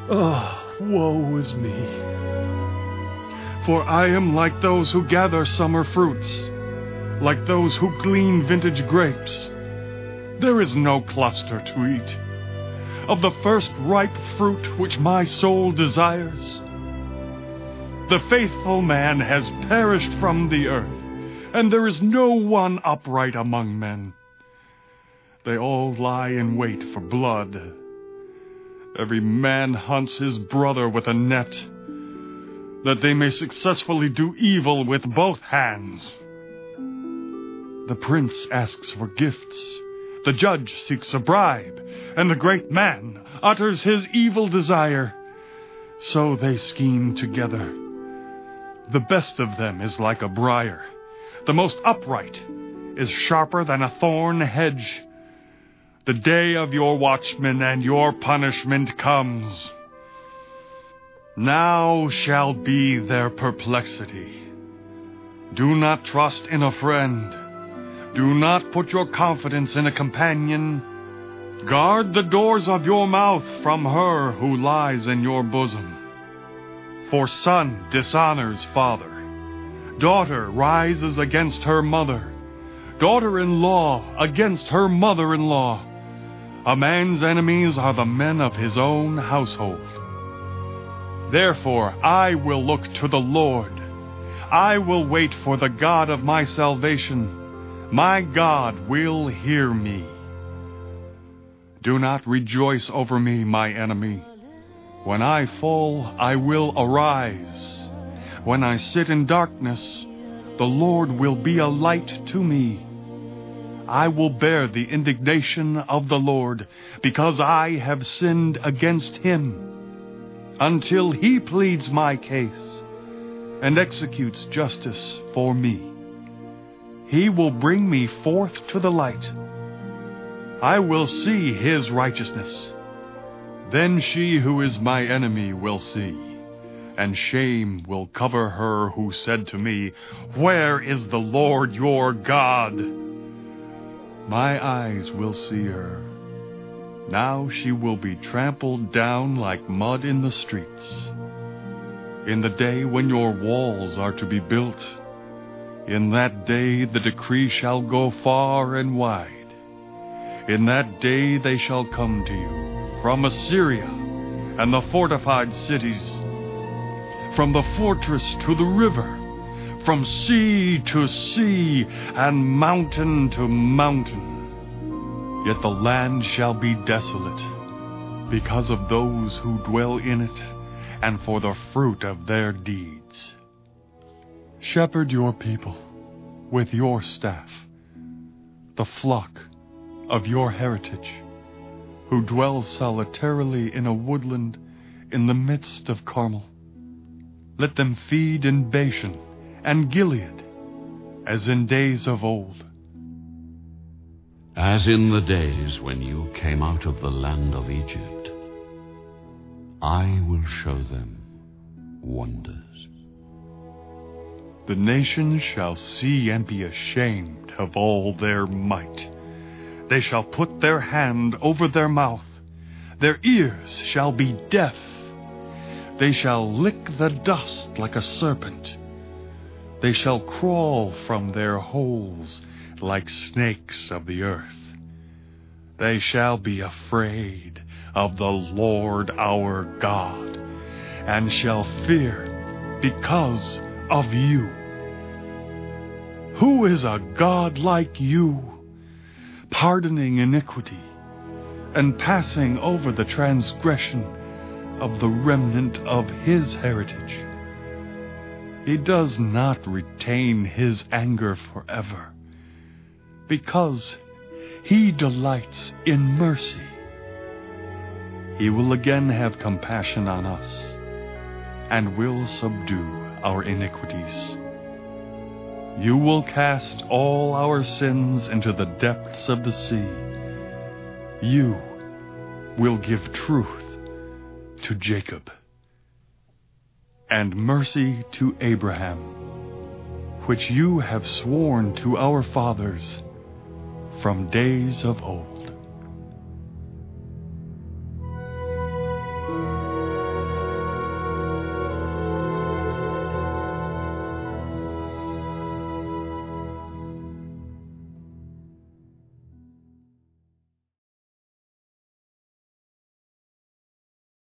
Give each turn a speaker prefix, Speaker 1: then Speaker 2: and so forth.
Speaker 1: Oh, woe is me. For I am like those who gather summer fruits, like those who glean vintage grapes. There is no cluster to eat of the first ripe fruit which my soul desires. The faithful man has perished from the earth, and there is no one upright among men. They all lie in wait for blood. Every man hunts his brother with a net, that they may successfully do evil with both hands. The prince asks for gifts, the judge seeks a bribe, and the great man utters his evil desire. So they scheme together. The best of them is like a briar. The most upright is sharper than a thorn hedge. The day of your watchmen and your punishment comes. Now shall be their perplexity. Do not trust in a friend. Do not put your confidence in a companion. Guard the doors of your mouth from her who lies in your bosom. For son dishonors father. Daughter rises against her mother. Daughter-in-law against her mother-in-law. A man's enemies are the men of his own household. Therefore I will look to the Lord. I will wait for the God of my salvation. My God will hear me. Do not rejoice over me, my enemy. When I fall, I will arise. When I sit in darkness, the Lord will be a light to me. I will bear the indignation of the Lord, because I have sinned against him, until he pleads my case and executes justice for me. He will bring me forth to the light. I will see his righteousness. Then she who is my enemy will see, and shame will cover her who said to me, "Where is the Lord your God?" My eyes will see her. Now she will be trampled down like mud in the streets. In the day when your walls are to be built, in that day the decree shall go far and wide. In that day they shall come to you from Assyria and the fortified cities, from the fortress to the river, from sea to sea and mountain to mountain. Yet the land shall be desolate because of those who dwell in it and for the fruit of their deeds. Shepherd your people with your staff, the flock of your heritage, who dwell solitarily in a woodland in the midst of Carmel. Let them feed in Bashan and Gilead, as in days of old.
Speaker 2: As in the days when you came out of the land of Egypt, I will show them wonders.
Speaker 1: The nations shall see and be ashamed of all their might. They shall put their hand over their mouth. Their ears shall be deaf. They shall lick the dust like a serpent. They shall crawl from their holes like snakes of the earth. They shall be afraid of the Lord our God, and shall fear because of you. Who is a God like you, pardoning iniquity and passing over the transgression of the remnant of his heritage? He does not retain his anger forever, because he delights in mercy. He will again have compassion on us, and will subdue our iniquities. You will cast all our sins into the depths of the sea. You will give truth to Jacob and mercy to Abraham, which you have sworn to our fathers from days of old.